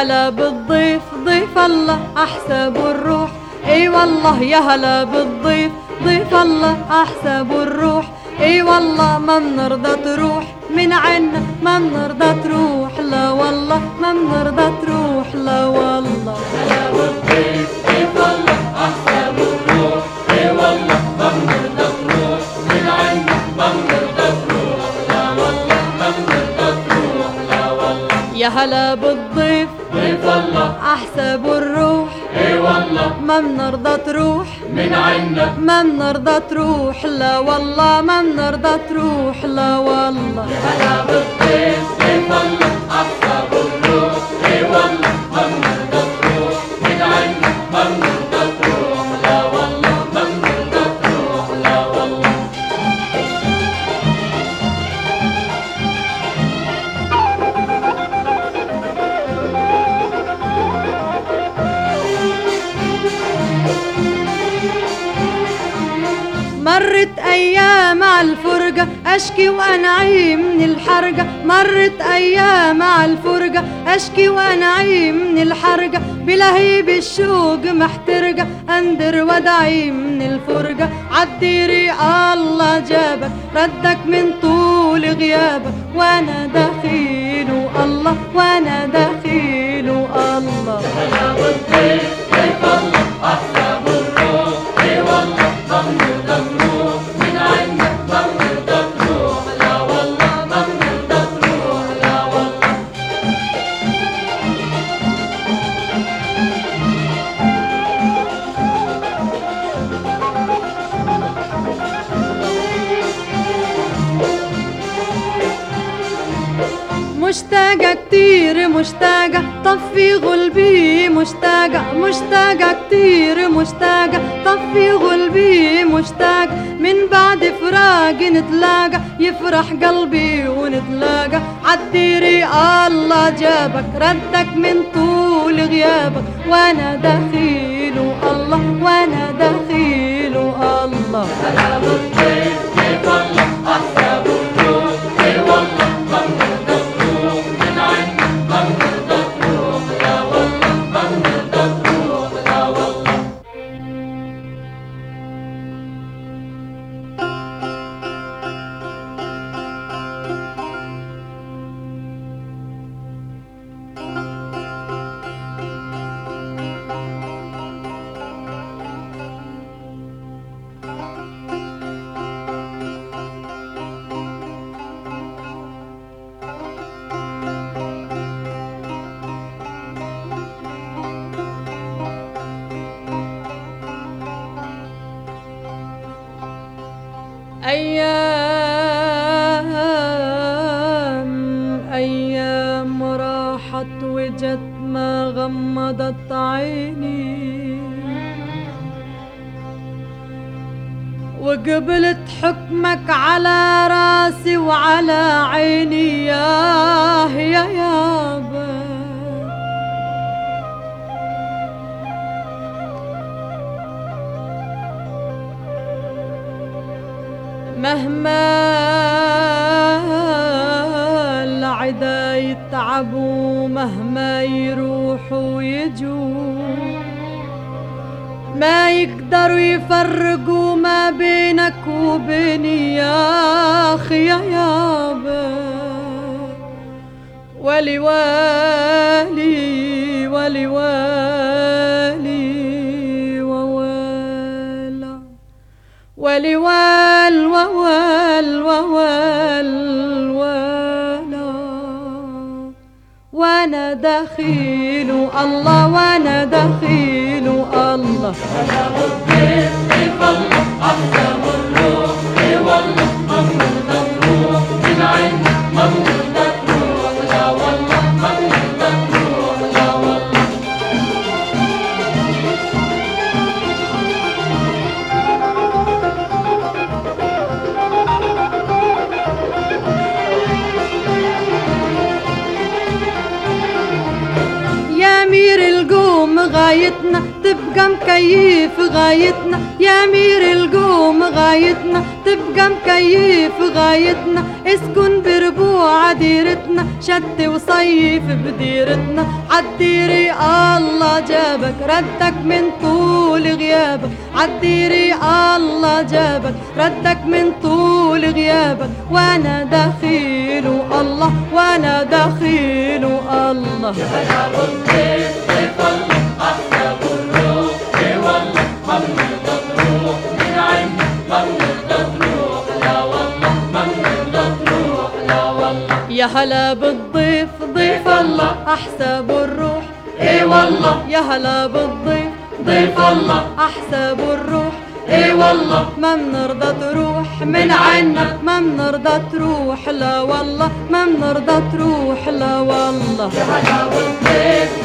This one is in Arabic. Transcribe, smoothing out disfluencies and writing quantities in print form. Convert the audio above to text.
هلا بالضيف ضيف الله أحسب الروح، اي والله يا هلا بالضيف ضيف الله أحسب الروح، اي والله ما بنرضى تروح من عنا، ما بنرضى تروح لا والله، ما بنرضى تروح لا والله. هلا بالضيف ضيف الله أحسب الروح، اي والله ما بنرضى تروح من عنا، ما بنرضى تروح لا والله، ما بنرضى تروح لا والله. يا هلا بالضيف ضيف الله أحسب الروح، اي والله ما بنرضى تروح من عنا، ما بنرضى تروح لا والله، ما بنرضى تروح لا والله. هلا بالضيف ضيف الله أحسب الروح، اي والله ما بنرضى تروح من عنا، ما بنرضى تروح لا والله، ما بنرضى تروح لا والله. مرت أيام عالفرقة أشكي وأنعي من الحرقة، مرت أيام عالفرقة أشكي وأنعي من الحرقة، بلهيب الشوق محترقة أندر ودعي من الفرقة، عالديري الله جابك ردك من طول غيابك، وأنا دخيل الله وأنا دخيل الله. هلا بالضيف ضيف الله أحسب الروح، اي والله ما بنرضى تروح من عنا، ما بنرضى تروح لا والله، ما بنرضى تروح لا والله. مشتاقة كتير مشتاقة طفي قلبي، مشتاقة مشتاقة كتير مشتاقة طفي قلبي، مشتاق من بعد فراق نتلاقى يفرح قلبي ونتلاقى، عالديري الله جابك ردك من طول غيابك، وانا دخيل الله وانا دخيل الله. هلا بالضيف ضيف الله أحسب الروح، اي والله ما بنرضى تروح من عنا، ما بنرضى تروح لا والله، ما بنرضى تروح لا والله. أيام راحت وجت ما غمضت عيني، وقبلت حكمك على راسي وعلى عيني، يا يابا مهما العدا يتعبوا، مهما يروحوا ويجوا، ما يقدروا يفرقوا ما بينك وبيني يا أخي يا يابا. ولي والي ولي والي ووالا، ولي وال ووال ووال ولا، وانا دخيل الله وانا دخيل الله. هلا بالضيف ضيف الله أحسب الروح، اي والله ما بنرضى تروح من عنا، ما بنرضى تروح لا والله، ما بنرضى تروح لا والله. يا أمير القوم غايب غايتنا تبقى مكيف غايتنا يا أمير القوم غايتنا تبقى مكيف غايتنا اسكن بربوع ديرتنا شت وصيف بديرتنا عالديري الله جابك ردك من طول غيابك عالديري الله جابك ردك من طول غيابك وانا دخيل الله وانا دخيل الله يا هلا بالضيف ضيف الله أحسب الروح إي والله ما بنرضى تروح من عنا ما بنرضى تروح لا والله ما بنرضى تروح لا والله يا هلا بالضيف ضيف الله أحسب الروح إي والله يا هلا بالضيف ضيف الله أحسب الروح إي والله ما بنرضى تروح من عنا ما بنرضى تروح لا والله ما بنرضى تروح لا والله يا هلا بالضيف